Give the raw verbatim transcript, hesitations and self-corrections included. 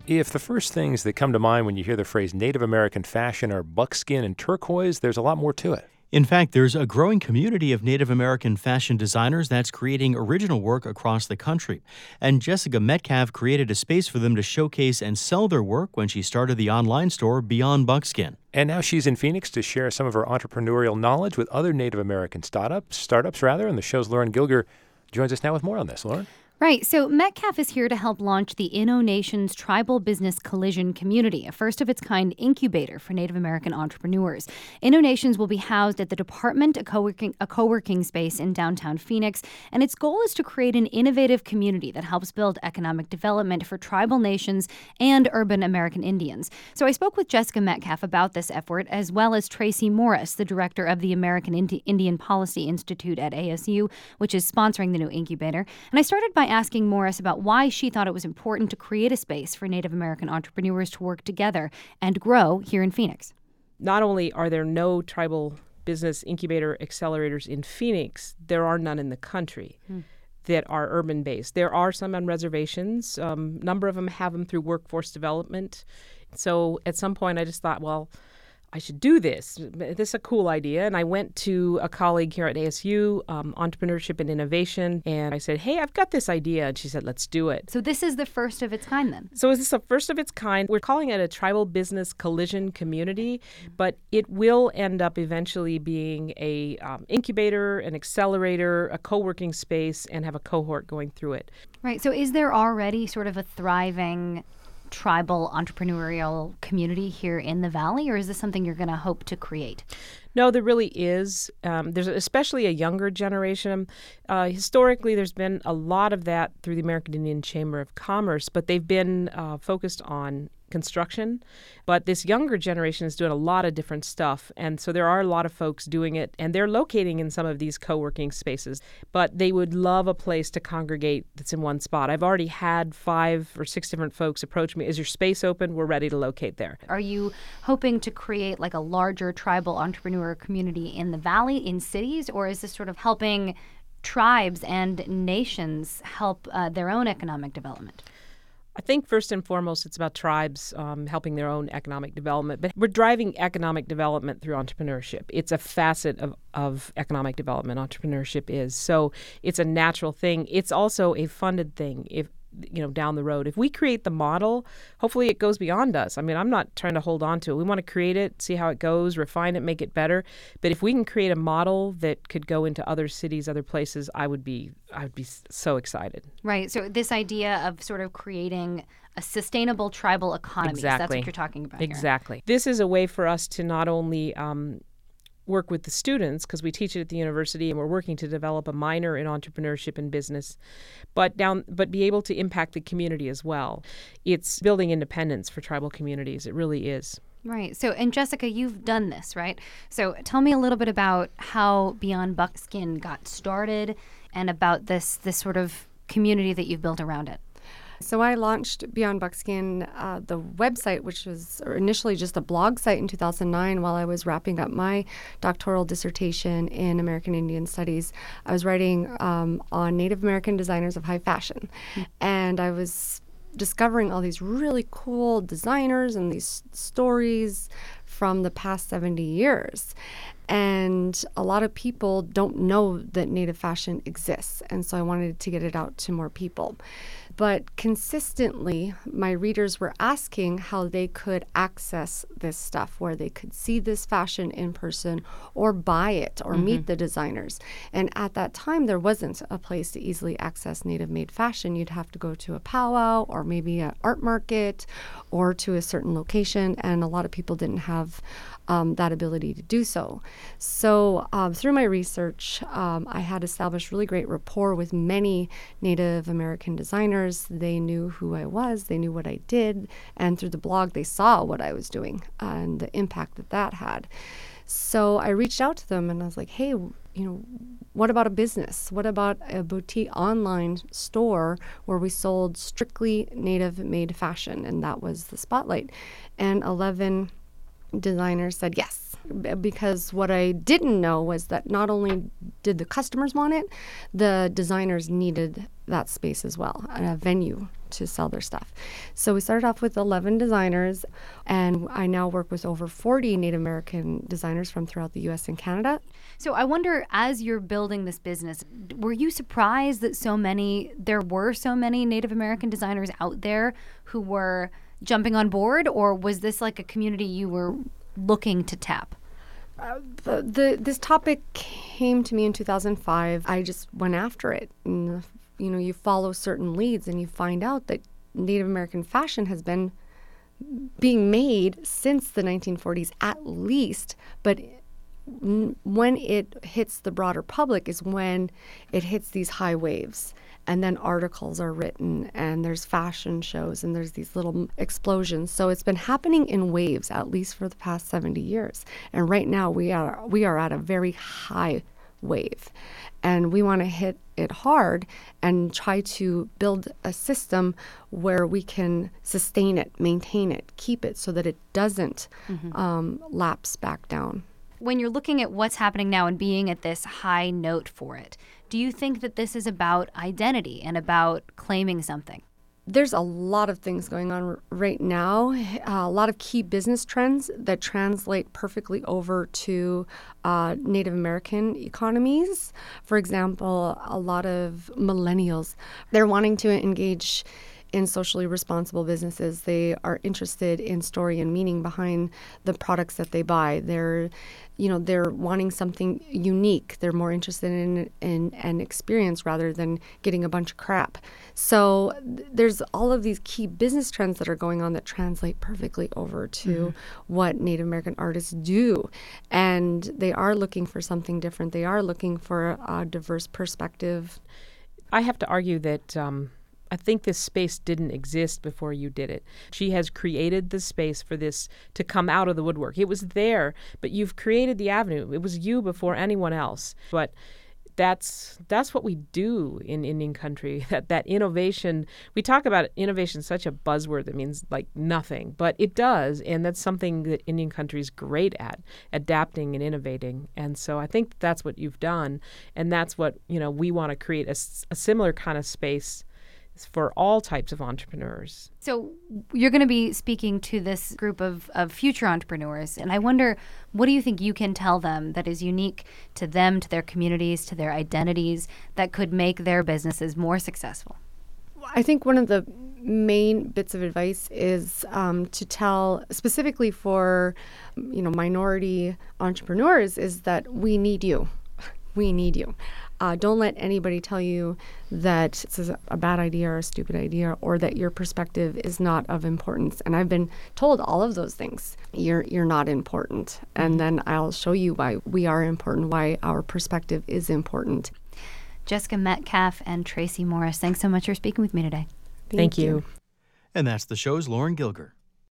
If the first things that come to mind when you hear the phrase Native American fashion are buckskin and turquoise, there's a lot more to it. In fact, there's a growing community of Native American fashion designers that's creating original work across the country. And Jessica Metcalf created a space for them to showcase and sell their work when she started the online store Beyond Buckskin. And now she's in Phoenix to share some of her entrepreneurial knowledge with other Native American startups, startups rather, and the show's Lauren Gilger joins us now with more on this. Lauren? Right. So Metcalf is here to help launch the InnoNations Tribal Business Collision Community, a first-of-its-kind incubator for Native American entrepreneurs. InnoNations will be housed at the Department, a co-working, a co-working space in downtown Phoenix, and its goal is to create an innovative community that helps build economic development for tribal nations and urban American Indians. So I spoke with Jessica Metcalf about this effort, as well as Tracy Morris, the director of the American Indi- Indian Policy Institute at A S U, which is sponsoring the new incubator. And I started by asking Morris about why she thought it was important to create a space for Native American entrepreneurs to work together and grow here in Phoenix. Not only are there no tribal business incubator accelerators in Phoenix, there are none in the country hmm. that are urban-based. There are some on reservations. A um, number of them have them through workforce development. So at some point I just thought, well, I should do this. This is a cool idea. And I went to a colleague here at A S U, um, Entrepreneurship and Innovation, and I said, hey, I've got this idea. And she said, let's do it. So this is the first of its kind then? So is this a first of its kind? We're calling it a tribal business collision community, but it will end up eventually being a um, incubator, an accelerator, a co-working space, and have a cohort going through it. Right. So is there already sort of a thriving tribal entrepreneurial community here in the Valley, or is this something you're going to hope to create? No, there really is. Um, there's especially a younger generation. Uh, historically, there's been a lot of that through the American Indian Chamber of Commerce, but they've been uh, focused on construction. But this younger generation is doing a lot of different stuff. And so there are a lot of folks doing it, and they're locating in some of these co-working spaces. But they would love a place to congregate that's in one spot. I've already had five or six different folks approach me. Is your space open? We're ready to locate there. Are you hoping to create like a larger tribal entrepreneur community in the Valley, in cities, or is this sort of helping tribes and nations help uh, their own economic development? I think first and foremost, it's about tribes um, helping their own economic development. But we're driving economic development through entrepreneurship. It's a facet of, of economic development, entrepreneurship is. So it's a natural thing. It's also a funded thing. If you know, down the road. If we create the model, hopefully it goes beyond us. I mean, I'm not trying to hold on to it. We want to create it, see how it goes, refine it, make it better. But if we can create a model that could go into other cities, other places, I would be I would be so excited. Right. So this idea of sort of creating a sustainable tribal economy, exactly. That's what you're talking about Exactly. here. This is a way for us to not only um, work with the students, because we teach it at the university and we're working to develop a minor in entrepreneurship and business, but down but be able to impact the community as well. It's building independence for tribal communities. It really is. Right. So, and Jessica, you've done this, right? So tell me a little bit about how Beyond Buckskin got started and about this this sort of community that you've built around it. So I launched Beyond Buckskin, uh, the website, which was initially just a blog site in two thousand nine while I was wrapping up my doctoral dissertation in American Indian Studies. I was writing um, on Native American designers of high fashion. Mm-hmm. And I was discovering all these really cool designers and these stories from the past seventy years. And a lot of people don't know that Native fashion exists. And so I wanted to get it out to more people. But consistently, my readers were asking how they could access this stuff, where they could see this fashion in person or buy it or mm-hmm. meet the designers. And at that time, there wasn't a place to easily access Native-made fashion. You'd have to go to a powwow or maybe an art market or to a certain location. And a lot of people didn't have um, that ability to do so. So um, through my research, um, I had established really great rapport with many Native American designers. They knew who I was, they knew what I did, and through the blog they saw what I was doing and the impact that that had. So I reached out to them and I was like, hey, you know, what about a business? What about a boutique online store where we sold strictly Native-made fashion? And that was the spotlight. And eleven designers said yes, because what I didn't know was that not only did the customers want it, the designers needed that space as well, a venue to sell their stuff. So we started off with eleven designers, and I now work with over forty Native American designers from throughout the U S and Canada. So I wonder, as you're building this business, were you surprised that so many, there were so many Native American designers out there who were jumping on board, or was this like a community you were looking to tap? Uh, the, the this topic came to me in two thousand five. I just went after it. And, you know, you follow certain leads and you find out that Native American fashion has been being made since the nineteen forties at least, but when it hits the broader public is when it hits these high waves, and then articles are written and there's fashion shows and there's these little explosions. So it's been happening in waves at least for the past seventy years, and right now we are we are at a very high wave, and we want to hit it hard and try to build a system where we can sustain it, maintain it, keep it so that it doesn't mm-hmm. um, lapse back down. When you're looking at what's happening now and being at this high note for it, do you think that this is about identity and about claiming something? There's a lot of things going on r- right now, uh, a lot of key business trends that translate perfectly over to uh, Native American economies. For example, a lot of millennials, they're wanting to engage in socially responsible businesses. They are interested in story and meaning behind the products that they buy. They're, you know, they're wanting something unique. They're more interested in, in an experience rather than getting a bunch of crap. So th- there's all of these key business trends that are going on that translate perfectly over to mm-hmm. what Native American artists do. And they are looking for something different. They are looking for a diverse perspective. I have to argue that um I think this space didn't exist before you did it. She has created the space for this to come out of the woodwork. It was there, but you've created the avenue. It was you before anyone else. But that's that's what we do in Indian country. That that innovation, we talk about innovation, such a buzzword that means like nothing, but it does, and that's something that Indian country is great at, adapting and innovating. And so I think that's what you've done, and that's what, you know, we want to create a, a similar kind of space for all types of entrepreneurs. So you're going to be speaking to this group of, of future entrepreneurs, and I wonder, what do you think you can tell them that is unique to them, to their communities, to their identities, that could make their businesses more successful? I think one of the main bits of advice is um, to tell, specifically for, you know, minority entrepreneurs, is that we need you. We need you. Uh, don't let anybody tell you that it's a bad idea or a stupid idea, or that your perspective is not of importance. And I've been told all of those things. You're you're not important. And then I'll show you why we are important, why our perspective is important. Jessica Metcalf and Tracy Morris, thanks so much for speaking with me today. Thank, Thank you. you. And that's the show's Lauren Gilger.